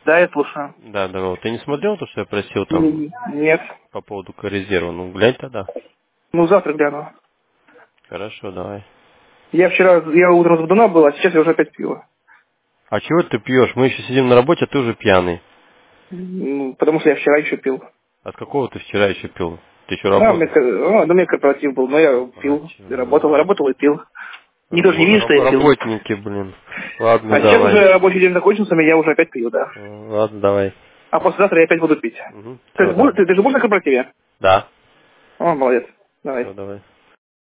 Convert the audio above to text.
Да, я слушаю. Да, здорово. Ты не смотрел то, что я просил там Нет. по поводу резерва? Ну, глянь тогда. Ну, завтра гляну. Хорошо, давай. Я утром с был, а сейчас я уже опять пью. А чего ты пьешь? Мы еще сидим на работе, а ты уже пьяный. Ну, потому что я вчера еще пил. От какого ты вчера еще пил? Ты еще Да, работал? у меня корпоратив был, но я пил. Корпоратив, И работал и пил. Никто же не видит, что я пил. Работники, блин. Ладно, А сейчас давай. уже рабочий день закончился, я уже опять пью, да. Ладно, давай. А послезавтра я опять буду пить. Угу. Ты Все, же будешь, давай. ты же будешь на корпоративе? Да. О, молодец. Давай. Все, давай.